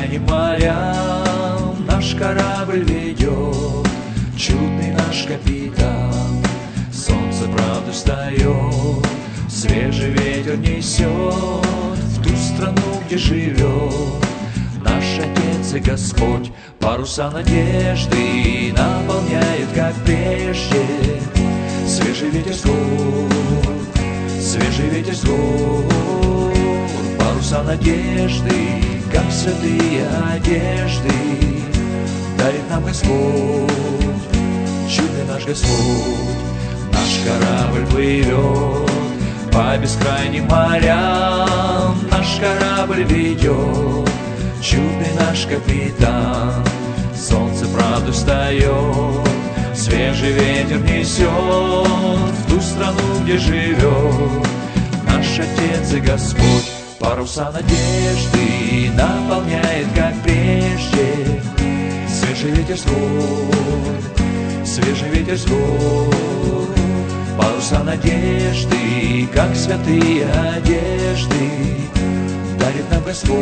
бескрайним морям наш корабль ведет, чудный наш капитан. Солнце правда встает, свежий ветер несет в ту страну, где живет наш Отец и Господь. Паруса надежды наполняет, как прежде. Свежий ветер с гор, свежий ветер с гор. Паруса надежды, как святые одежды, дарит нам Господь, чудный наш Господь. Наш корабль плывет по бескрайним морям, наш корабль ведет, чудный наш капитан. Солнце правда встает, свежий ветер несет в ту страну, где живет наш Отец и Господь. Паруса надежды наполняет, как прежде. Свежий ветер с гор, свежий ветер с гор. Паруса надежды, как святые одежды, дарит нам Господь,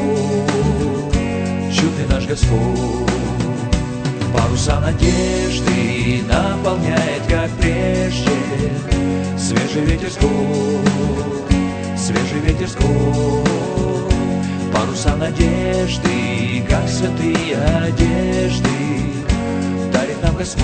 чудный наш Господь. Паруса надежды наполняет, как прежде. Свежий ветер с гор, свежий ветер с гор. Паруса надежды, как святые одежды, дарит нам Господь,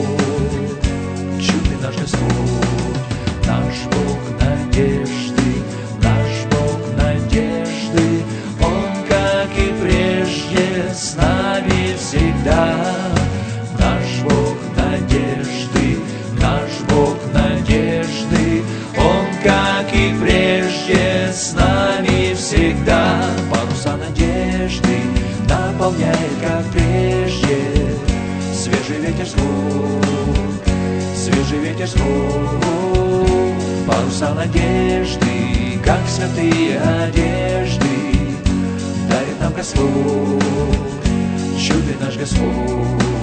чудный наш Господь. Наш Бог надежды, наш Бог надежды, Он, как и прежде, с нами всегда. Наш Бог надежды, наш Бог надежды, Он, как и прежде, с нами всегда. Паруса надежды наполняет, как прежде. Свежий ветер с гор, свежий ветер с гор. Паруса надежды, как святые одежды, дарит нам Господь, чудный наш Господь.